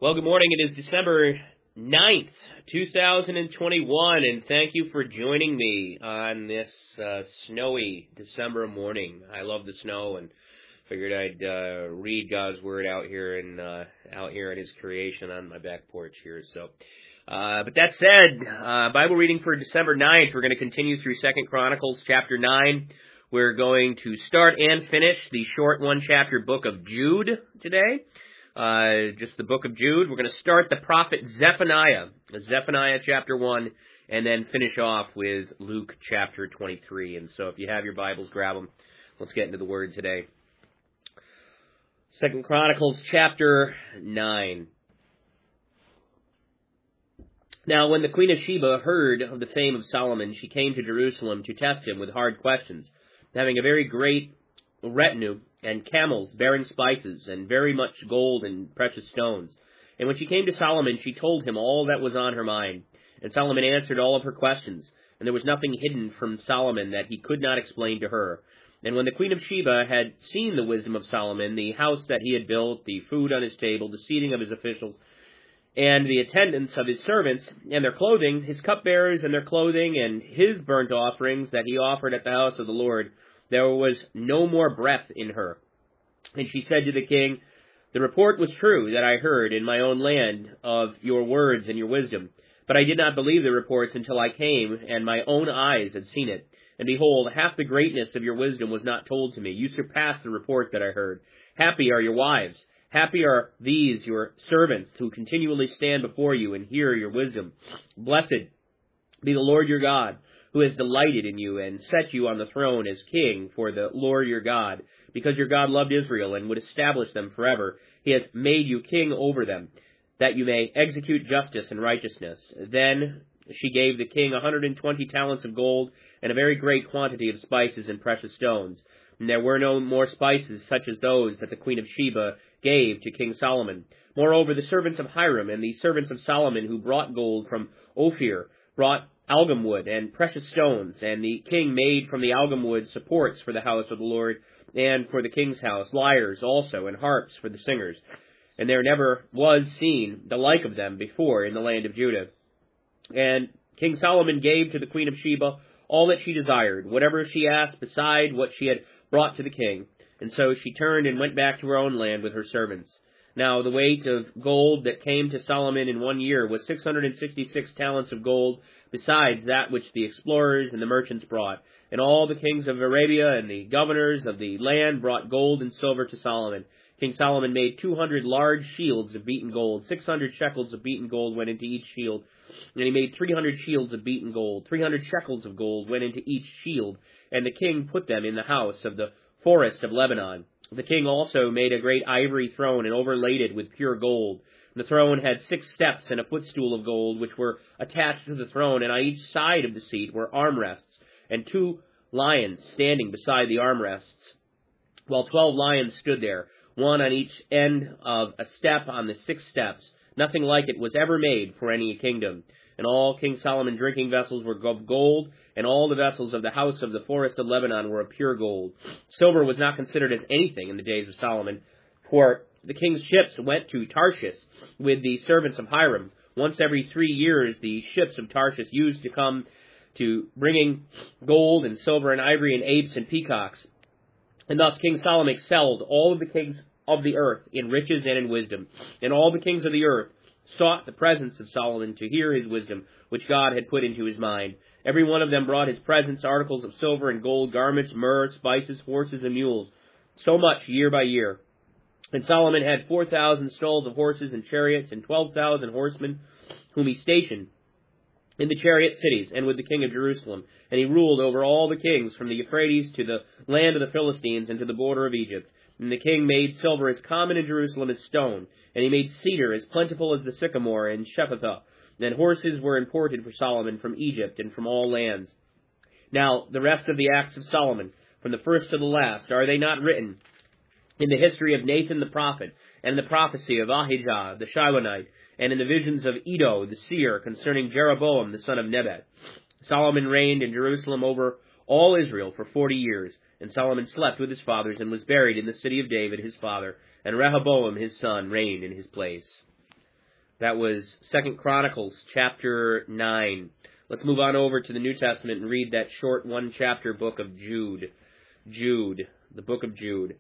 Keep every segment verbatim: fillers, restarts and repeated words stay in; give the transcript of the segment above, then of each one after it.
Well, good morning. It is December ninth, two thousand twenty-one, and thank you for joining me on this uh, snowy December morning. I love the snow and figured I'd uh, read God's Word out here and uh, out here in His creation on my back porch here. So, uh, but that said, uh, Bible reading for December ninth, we're going to continue through Second Chronicles chapter nine. We're going to start and finish the short one-chapter book of Jude today. Uh, just the book of Jude. We're going to start the prophet Zephaniah, Zephaniah chapter one, and then finish off with Luke chapter twenty-three. And so if you have your Bibles, grab them. Let's get into the Word today. Second Chronicles chapter nine. Now when the queen of Sheba heard of the fame of Solomon, she came to Jerusalem to test him with hard questions, having a very great retinue and camels bearing spices and very much gold and precious stones. And when she came to Solomon, she told him all that was on her mind. And Solomon answered all of her questions, and there was nothing hidden from Solomon that he could not explain to her. And when the queen of Sheba had seen the wisdom of Solomon, the house that he had built, the food on his table, the seating of his officials, and the attendance of his servants, and their clothing, his cupbearers and their clothing, and his burnt offerings that he offered at the house of the Lord, there was no more breath in her. And she said to the king, "The report was true that I heard in my own land of your words and your wisdom. But I did not believe the reports until I came, and my own eyes had seen it. And behold, half the greatness of your wisdom was not told to me. You surpassed the report that I heard. Happy are your wives. Happy are these, your servants, who continually stand before you and hear your wisdom. Blessed be the Lord your God, who has delighted in you and set you on the throne as king for the Lord your God. Because your God loved Israel and would establish them forever, he has made you king over them, that you may execute justice and righteousness." Then she gave the king a hundred and twenty talents of gold and a very great quantity of spices and precious stones. And there were no more spices such as those that the queen of Sheba gave to King Solomon. Moreover, the servants of Hiram and the servants of Solomon who brought gold from Ophir brought algum wood and precious stones, and the king made from the algum wood supports for the house of the Lord and for the king's house, lyres also, and harps for the singers. And there never was seen the like of them before in the land of Judah. And King Solomon gave to the queen of Sheba all that she desired, whatever she asked beside what she had brought to the king. And so she turned and went back to her own land with her servants. Now the weight of gold that came to Solomon in one year was six hundred and sixty-six talents of gold, besides that which the explorers and the merchants brought. And all the kings of Arabia and the governors of the land brought gold and silver to Solomon. King Solomon made two hundred large shields of beaten gold. Six hundred shekels of beaten gold went into each shield. And he made three hundred shields of beaten gold. Three hundred shekels of gold went into each shield. And the king put them in the house of the forest of Lebanon. The king also made a great ivory throne and overlaid it with pure gold. The throne had six steps and a footstool of gold, which were attached to the throne, and on each side of the seat were armrests, and two lions standing beside the armrests, while twelve lions stood there, one on each end of a step on the six steps. Nothing like it was ever made for any kingdom. And all King Solomon's drinking vessels were of gold, and all the vessels of the house of the forest of Lebanon were of pure gold. Silver was not considered as anything in the days of Solomon, for the king's ships went to Tarshish with the servants of Hiram. Once every three years the ships of Tarshish used to come to bringing gold and silver and ivory and apes and peacocks. And thus King Solomon excelled all of the kings of the earth in riches and in wisdom. And all the kings of the earth sought the presence of Solomon to hear his wisdom, which God had put into his mind. Every one of them brought his presents, articles of silver and gold, garments, myrrh, spices, horses, and mules, so much year by year. And Solomon had four thousand stalls of horses and chariots, and twelve thousand horsemen, whom he stationed in the chariot cities, and with the king of Jerusalem. And he ruled over all the kings, from the Euphrates to the land of the Philistines, and to the border of Egypt. And the king made silver as common in Jerusalem as stone, and he made cedar as plentiful as the sycamore in Shephatha. And horses were imported for Solomon from Egypt and from all lands. Now the rest of the acts of Solomon, from the first to the last, are they not written in the history of Nathan the prophet, and the prophecy of Ahijah the Shilonite, and in the visions of Iddo the seer concerning Jeroboam the son of Nebat? Solomon reigned in Jerusalem over all Israel for forty years. And Solomon slept with his fathers and was buried in the city of David his father, and Rehoboam his son reigned in his place. That was Second Chronicles chapter nine. Let's move on over to the New Testament and read that short one-chapter book of Jude. Jude, the book of Jude.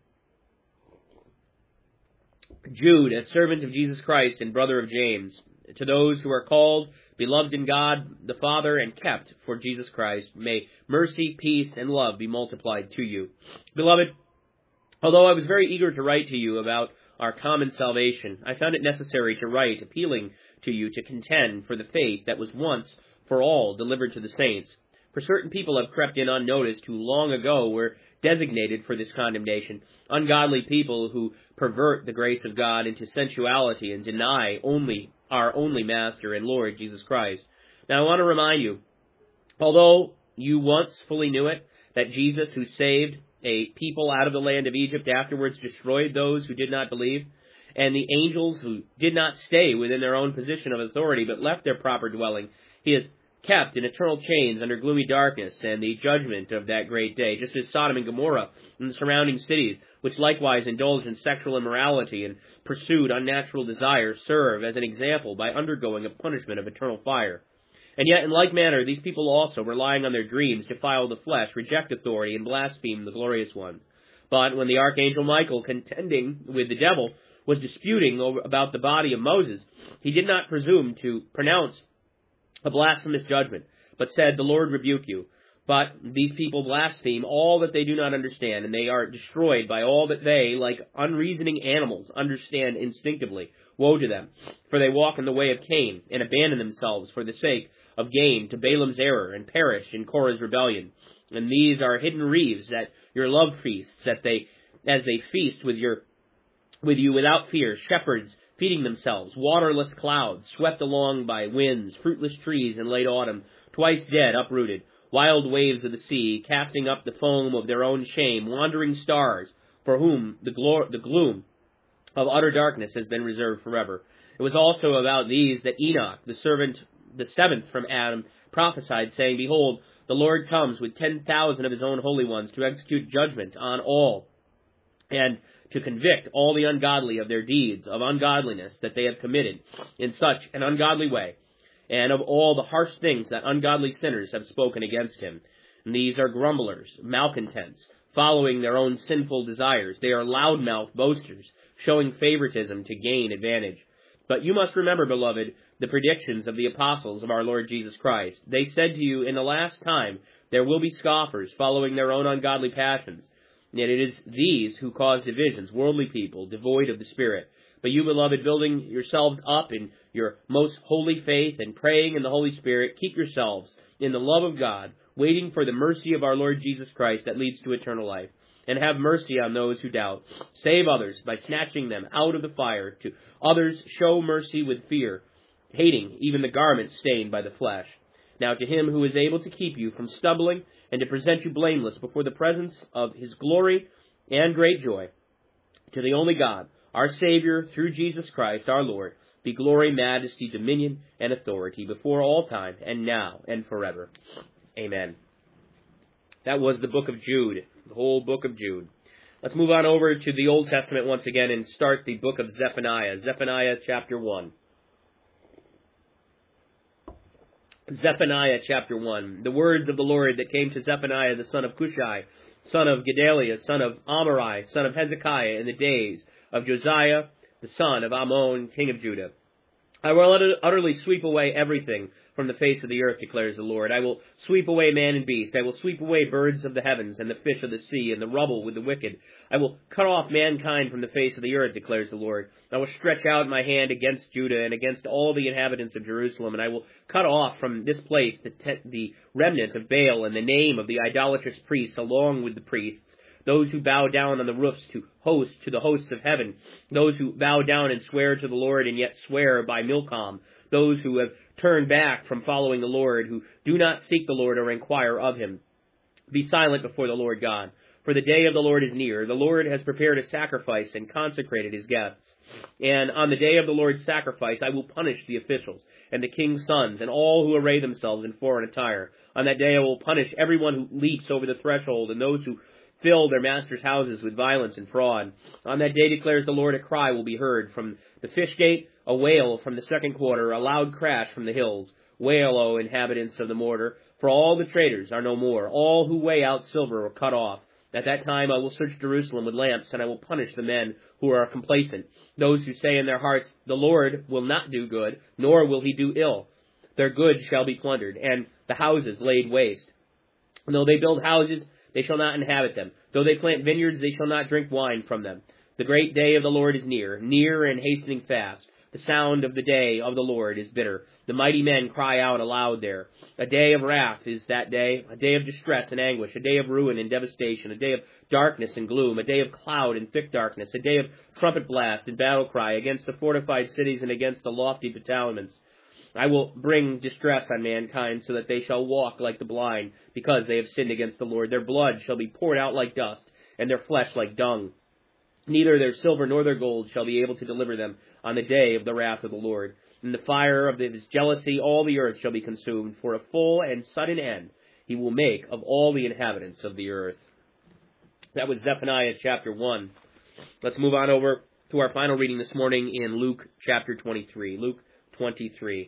Jude, a servant of Jesus Christ and brother of James, to those who are called, beloved in God the Father, and kept for Jesus Christ, may mercy, peace, and love be multiplied to you. Beloved, although I was very eager to write to you about our common salvation, I found it necessary to write appealing to you to contend for the faith that was once for all delivered to the saints. For certain people have crept in unnoticed who long ago were designated for this condemnation, ungodly people who pervert the grace of God into sensuality and deny only our only Master and Lord, Jesus Christ. Now I want to remind you, although you once fully knew it, that Jesus, who saved a people out of the land of Egypt, afterwards destroyed those who did not believe, and the angels who did not stay within their own position of authority but left their proper dwelling, he has kept in eternal chains under gloomy darkness and the judgment of that great day, just as Sodom and Gomorrah and the surrounding cities, which likewise indulged in sexual immorality and pursued unnatural desires, serve as an example by undergoing a punishment of eternal fire. And yet, in like manner, these people also, relying on their dreams, defile the flesh, reject authority, and blaspheme the glorious ones. But when the archangel Michael, contending with the devil, was disputing over, about the body of Moses, he did not presume to pronounce a blasphemous judgment, but said, "The Lord rebuke you." But these people blaspheme all that they do not understand, and they are destroyed by all that they, like unreasoning animals, understand instinctively. Woe to them, for they walk in the way of Cain, and abandon themselves for the sake of gain to Balaam's error, and perish in Korah's rebellion. And these are hidden reeves at your love feasts, that they, as they feast with your, with you without fear, shepherds feeding themselves, waterless clouds, swept along by winds, fruitless trees in late autumn, twice dead, uprooted, wild waves of the sea, casting up the foam of their own shame, wandering stars, for whom the, glor- the gloom of utter darkness has been reserved forever. It was also about these that Enoch, the servant, the seventh from Adam, prophesied, saying, "Behold, the Lord comes with ten thousand of his own holy ones to execute judgment on all, and to convict all the ungodly of their deeds of ungodliness that they have committed in such an ungodly way, and of all the harsh things that ungodly sinners have spoken against him. And these are grumblers, malcontents, following their own sinful desires. They are loudmouth boasters, showing favoritism to gain advantage. But you must remember, beloved, the predictions of the apostles of our Lord Jesus Christ. They said to you, in the last time there will be scoffers, following their own ungodly passions. Yet it is these who cause divisions, worldly people, devoid of the Spirit. But you, beloved, building yourselves up in your most holy faith and praying in the Holy Spirit, keep yourselves in the love of God, waiting for the mercy of our Lord Jesus Christ that leads to eternal life. And have mercy on those who doubt. Save others by snatching them out of the fire. To others show mercy with fear, hating even the garments stained by the flesh. Now to him who is able to keep you from stumbling and to present you blameless before the presence of his glory and great joy, to the only God, our Savior, through Jesus Christ our Lord, be glory, majesty, dominion, and authority before all time, and now, and forever. Amen. That was the book of Jude, the whole book of Jude. Let's move on over to the Old Testament once again and start the book of Zephaniah, Zephaniah chapter one. Zephaniah chapter one. The words of the Lord that came to Zephaniah the son of Cushai, son of Gedaliah, son of Amarai, son of Hezekiah, in the days of Josiah, the son of Ammon, king of Judah. I will utterly sweep away everything from the face of the earth, declares the Lord. I will sweep away man and beast. I will sweep away birds of the heavens and the fish of the sea and the rubble with the wicked. I will cut off mankind from the face of the earth, declares the Lord. I will stretch out my hand against Judah and against all the inhabitants of Jerusalem, and I will cut off from this place the, te- the remnant of Baal and the name of the idolatrous priests along with the priests, those who bow down on the roofs to host to the hosts of heaven, those who bow down and swear to the Lord and yet swear by Milcom, those who have turned back from following the Lord, who do not seek the Lord or inquire of him. Be silent before the Lord God, for the day of the Lord is near. The Lord has prepared a sacrifice and consecrated his guests. And on the day of the Lord's sacrifice I will punish the officials and the king's sons and all who array themselves in foreign attire. On that day I will punish everyone who leaps over the threshold and those who fill their masters' houses with violence and fraud. On that day, declares the Lord, a cry will be heard from the fish gate, a wail from the second quarter, a loud crash from the hills. Wail, O inhabitants of the mortar, for all the traders are no more. All who weigh out silver are cut off. At that time I will search Jerusalem with lamps, and I will punish the men who are complacent, those who say in their hearts, the Lord will not do good, nor will he do ill. Their goods shall be plundered, and the houses laid waste. And though they build houses, they shall not inhabit them. Though they plant vineyards, they shall not drink wine from them. The great day of the Lord is near, near and hastening fast. The sound of the day of the Lord is bitter. The mighty men cry out aloud there. A day of wrath is that day, a day of distress and anguish, a day of ruin and devastation, a day of darkness and gloom, a day of cloud and thick darkness, a day of trumpet blast and battle cry against the fortified cities and against the lofty battlements. I will bring distress on mankind, so that they shall walk like the blind, because they have sinned against the Lord. Their blood shall be poured out like dust, and their flesh like dung. Neither their silver nor their gold shall be able to deliver them on the day of the wrath of the Lord. In the fire of his jealousy all the earth shall be consumed, for a full and sudden end he will make of all the inhabitants of the earth. That was Zephaniah chapter one. Let's move on over to our final reading this morning in Luke chapter twenty-three. Luke twenty-three.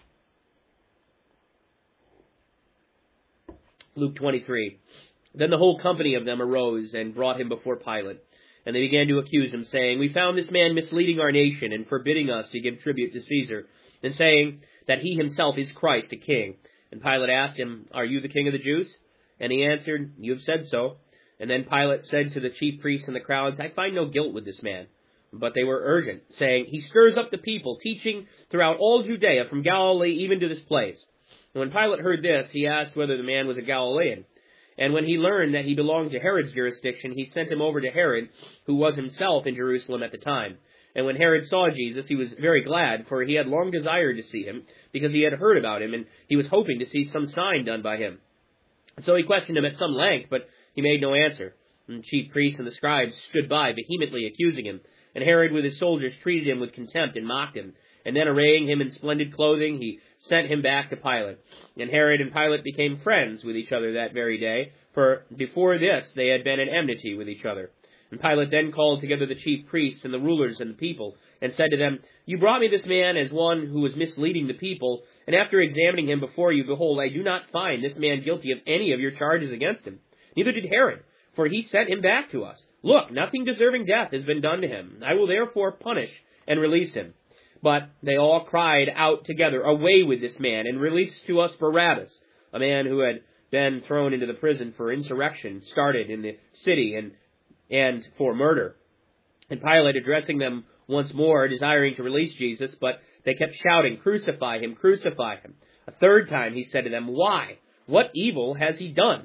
Luke twenty-three. Then the whole company of them arose and brought him before Pilate. And they began to accuse him, saying, We found this man misleading our nation and forbidding us to give tribute to Caesar, and saying that he himself is Christ, a king. And Pilate asked him, Are you the king of the Jews? And he answered, You have said so. And then Pilate said to the chief priests and the crowds, I find no guilt with this man. But they were urgent, saying, He stirs up the people, teaching throughout all Judea, from Galilee even to this place. And when Pilate heard this, he asked whether the man was a Galilean. And when he learned that he belonged to Herod's jurisdiction, he sent him over to Herod, who was himself in Jerusalem at the time. And when Herod saw Jesus, he was very glad, for he had long desired to see him, because he had heard about him, and he was hoping to see some sign done by him. And so he questioned him at some length, but he made no answer. And the chief priests and the scribes stood by, vehemently accusing him. And Herod with his soldiers treated him with contempt and mocked him. And then arraying him in splendid clothing, he sent him back to Pilate. And Herod and Pilate became friends with each other that very day, for before this they had been in enmity with each other. And Pilate then called together the chief priests and the rulers and the people, and said to them, You brought me this man as one who was misleading the people, and after examining him before you, behold, I do not find this man guilty of any of your charges against him. Neither did Herod, for he sent him back to us. Look, nothing deserving death has been done to him. I will therefore punish and release him. But they all cried out together, Away with this man, and release to us Barabbas, a man who had been thrown into the prison for insurrection started in the city and and for murder. And Pilate, addressing them once more, desiring to release Jesus, but they kept shouting, Crucify him, crucify him. A third time he said to them, Why? What evil has he done?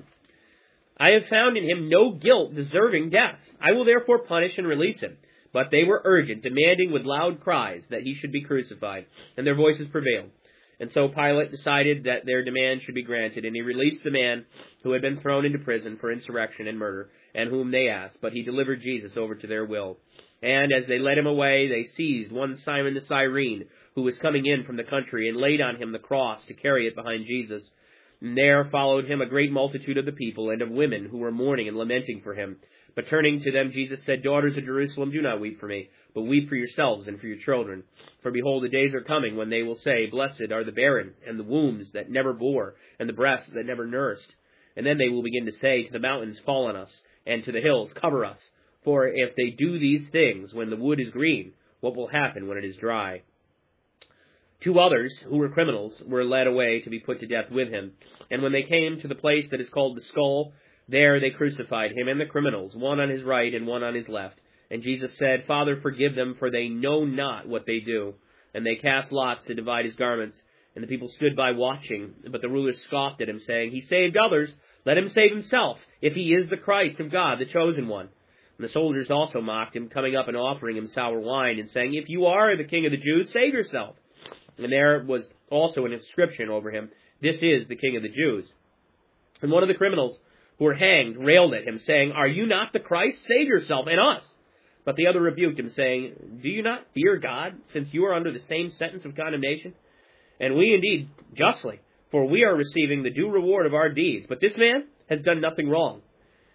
I have found in him no guilt deserving death. I will therefore punish and release him. But they were urgent, demanding with loud cries that he should be crucified, and their voices prevailed. And so Pilate decided that their demand should be granted, and he released the man who had been thrown into prison for insurrection and murder, and whom they asked, but he delivered Jesus over to their will. And as they led him away, they seized one Simon the Cyrene, who was coming in from the country, and laid on him the cross to carry it behind Jesus. And there followed him a great multitude of the people, and of women who were mourning and lamenting for him. But turning to them, Jesus said, Daughters of Jerusalem, do not weep for me, but weep for yourselves and for your children. For behold, the days are coming when they will say, Blessed are the barren, and the wombs that never bore, and the breasts that never nursed. And then they will begin to say to the mountains, Fall on us, and to the hills, Cover us. For if they do these things when the wood is green, what will happen when it is dry? Two others, who were criminals, were led away to be put to death with him. And when they came to the place that is called the Skull, there they crucified him and the criminals, one on his right and one on his left. And Jesus said, Father, forgive them, for they know not what they do. And they cast lots to divide his garments. And the people stood by watching, but the rulers scoffed at him, saying, He saved others, let him save himself, if he is the Christ of God, the chosen one. And the soldiers also mocked him, coming up and offering him sour wine, and saying, If you are the king of the Jews, save yourself. And there was also an inscription over him, This is the king of the Jews. And one of the criminals who were hanged railed at him, saying, Are you not the Christ? Save yourself and us. But the other rebuked him, saying, Do you not fear God, since you are under the same sentence of condemnation? And we indeed justly, for we are receiving the due reward of our deeds. But this man has done nothing wrong.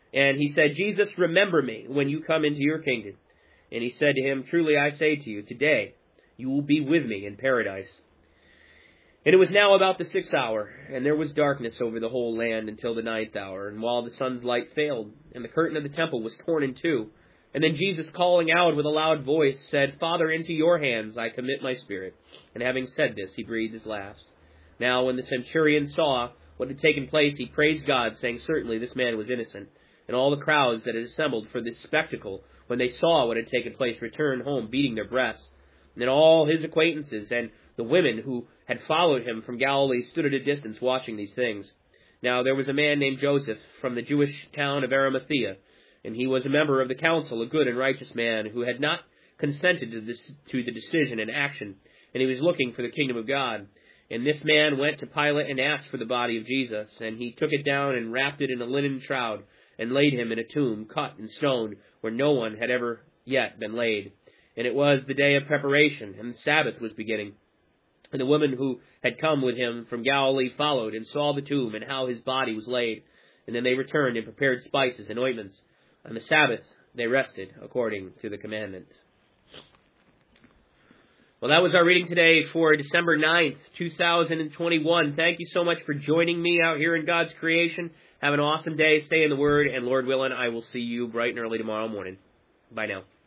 And he said, Jesus, remember me when you come into your kingdom. And he said to him, truly I say to you, today you will be with me in paradise. And it was now about the sixth hour, and there was darkness over the whole land until the ninth hour, and while the sun's light failed, and the curtain of the temple was torn in two. And then Jesus, calling out with a loud voice, said, Father, into your hands I commit my spirit. And having said this, he breathed his last. Now when the centurion saw what had taken place, he praised God, saying, certainly this man was innocent. And all the crowds that had assembled for this spectacle, when they saw what had taken place, returned home, beating their breasts. And then all his acquaintances and the women who had followed him from Galilee stood at a distance watching these things. Now there was a man named Joseph from the Jewish town of Arimathea, and he was a member of the council, a good and righteous man, who had not consented to, this, to the decision and action, and he was looking for the kingdom of God. And this man went to Pilate and asked for the body of Jesus, and he took it down and wrapped it in a linen shroud, and laid him in a tomb cut and stone, where no one had ever yet been laid. And it was the day of preparation, and the Sabbath was beginning. And the women who had come with him from Galilee followed and saw the tomb and how his body was laid. And then they returned and prepared spices and ointments. On the Sabbath they rested according to the commandment. Well, that was our reading today for December ninth, two thousand twenty-one. Thank you so much for joining me out here in God's creation. Have an awesome day. Stay in the Word, and Lord willing, I will see you bright and early tomorrow morning. Bye now.